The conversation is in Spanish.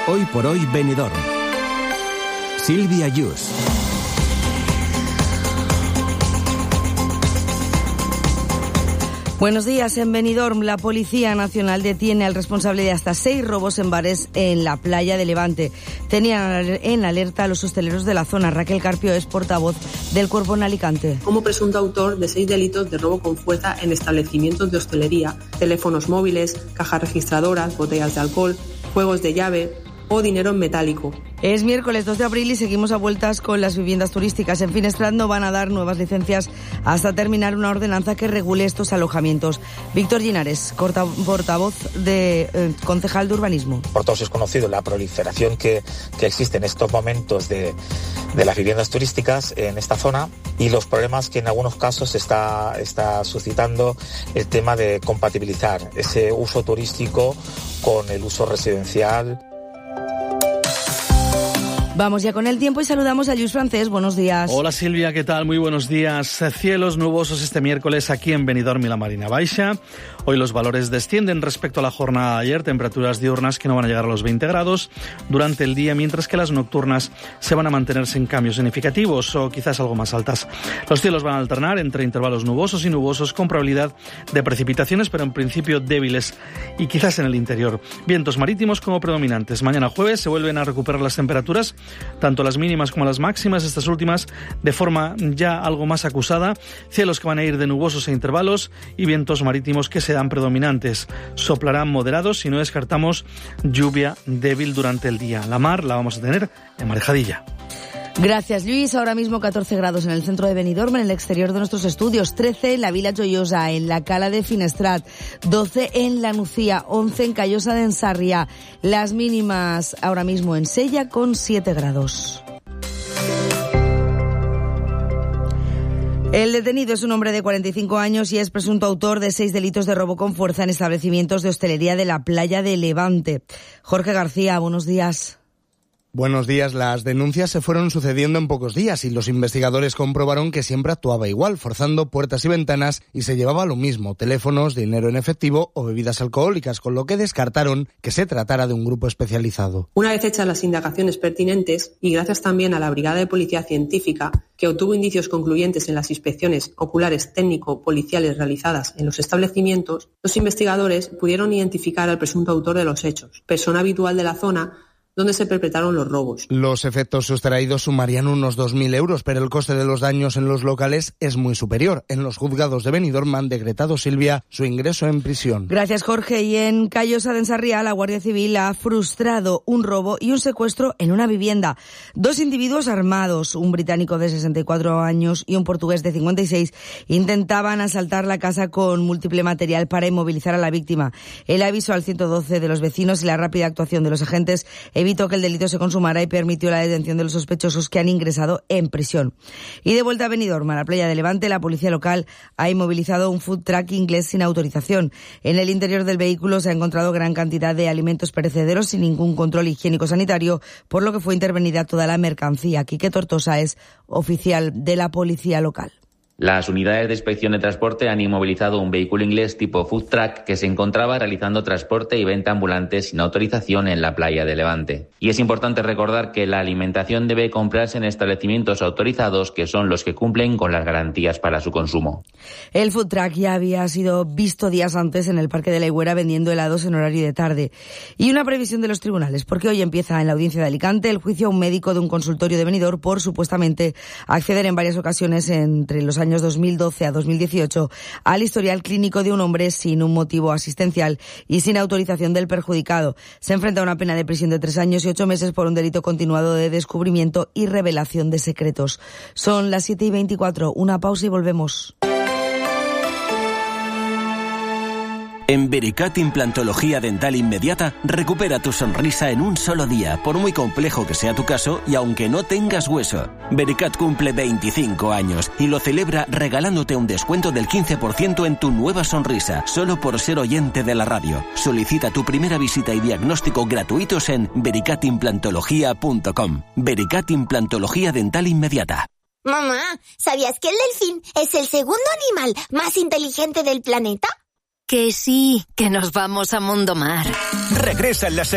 Hoy por hoy Benidorm. Silvia Yus. Buenos días. En Benidorm, la Policía Nacional detiene al responsable de hasta 6 robos en bares en la playa de Levante. Tenían en alerta a los hosteleros de la zona. Raquel Carpio es portavoz del Cuerpo en Alicante. Como presunto autor de 6 delitos de robo con fuerza en establecimientos de hostelería, teléfonos móviles, cajas registradoras, botellas de alcohol, juegos de llave o dinero en metálico. Es miércoles 2 de abril y seguimos a vueltas con las viviendas turísticas. En Finestrat no van a dar nuevas licencias hasta terminar una ordenanza que regule estos alojamientos. Víctor Linares, portavoz de concejal de urbanismo. Por todos es conocido la proliferación que existe en estos momentos de las viviendas turísticas en esta zona y los problemas que en algunos casos está suscitando el tema de compatibilizar ese uso turístico con el uso residencial. Vamos ya con el tiempo y saludamos a Lluís Francés. Buenos días. Hola Silvia, ¿qué tal? Muy buenos días. Cielos nubosos este miércoles aquí en Benidorm y la Marina Baixa. Hoy los valores descienden respecto a la jornada de ayer, temperaturas diurnas que no van a llegar a los 20 grados durante el día, mientras que las nocturnas se van a mantener sin cambios significativos o quizás algo más altas. Los cielos van a alternar entre intervalos nubosos y nubosos con probabilidad de precipitaciones, pero en principio débiles y quizás en el interior. Vientos marítimos como predominantes. Mañana jueves se vuelven a recuperar las temperaturas, tanto las mínimas como las máximas, estas últimas de forma ya algo más acusada, cielos que van a ir de nubosos a intervalos y vientos marítimos que serán predominantes. Soplarán moderados y no descartamos lluvia débil durante el día. La mar la vamos a tener en marejadilla. Gracias, Lluís. Ahora mismo 14 grados en el centro de Benidorm, en el exterior de nuestros estudios, 13 en la Vila Joiosa, en la Cala de Finestrat, 12 en la Nucía, 11 en Callosa de Ensarria. Las mínimas ahora mismo en Sella con 7 grados. El detenido es un hombre de 45 años y es presunto autor de 6 delitos de robo con fuerza en establecimientos de hostelería de la playa de Levante. Jorge García, buenos días. Buenos días. Las denuncias se fueron sucediendo en pocos días y los investigadores comprobaron que siempre actuaba igual, forzando puertas y ventanas, y se llevaba lo mismo: teléfonos, dinero en efectivo o bebidas alcohólicas, con lo que descartaron que se tratara de un grupo especializado. Una vez hechas las indagaciones pertinentes y gracias también a la Brigada de Policía Científica, que obtuvo indicios concluyentes en las inspecciones oculares técnico-policiales realizadas en los establecimientos, los investigadores pudieron identificar al presunto autor de los hechos, persona habitual de la zona donde se perpetraron los robos. Los efectos sustraídos sumarían unos 2.000 euros, pero el coste de los daños en los locales es muy superior. En los juzgados de Benidorm han decretado, Silvia, su ingreso en prisión. Gracias, Jorge. Y en Callosa de Ensarria, la Guardia Civil ha frustrado un robo y un secuestro en una vivienda. 2 individuos armados, un británico de 64 años y un portugués de 56, intentaban asaltar la casa con múltiple material para inmovilizar a la víctima. El aviso al 112 de los vecinos y la rápida actuación de los agentes evitó que el delito se consumara y permitió la detención de los sospechosos, que han ingresado en prisión. Y de vuelta a Benidorm, a la playa de Levante, la policía local ha inmovilizado un food truck inglés sin autorización. En el interior del vehículo se ha encontrado gran cantidad de alimentos perecederos sin ningún control higiénico-sanitario, por lo que fue intervenida toda la mercancía. Quique Tortosa es oficial de la policía local. Las unidades de inspección de transporte han inmovilizado un vehículo inglés tipo food truck que se encontraba realizando transporte y venta ambulante sin autorización en la playa de Levante. Y es importante recordar que la alimentación debe comprarse en establecimientos autorizados, que son los que cumplen con las garantías para su consumo. El food truck ya había sido visto días antes en el Parque de la Higuera vendiendo helados en horario de tarde. Y una previsión de los tribunales, porque hoy empieza en la audiencia de Alicante el juicio a un médico de un consultorio de Benidorm por supuestamente acceder en varias ocasiones entre los años 2012 a 2018 al historial clínico de un hombre sin un motivo asistencial y sin autorización del perjudicado. Se enfrenta a una pena de prisión de 3 años y 8 meses por un delito continuado de descubrimiento y revelación de secretos. Son las 7:24, una pausa y volvemos. En Vericat Implantología Dental Inmediata, recupera tu sonrisa en un solo día, por muy complejo que sea tu caso y aunque no tengas hueso. Vericat cumple 25 años y lo celebra regalándote un descuento del 15% en tu nueva sonrisa, solo por ser oyente de la radio. Solicita tu primera visita y diagnóstico gratuitos en vericatimplantología.com. Vericat Implantología Dental Inmediata. Mamá, ¿sabías que el delfín es el segundo animal más inteligente del planeta? Que sí, que nos vamos a Mundo Mar. Regresa en la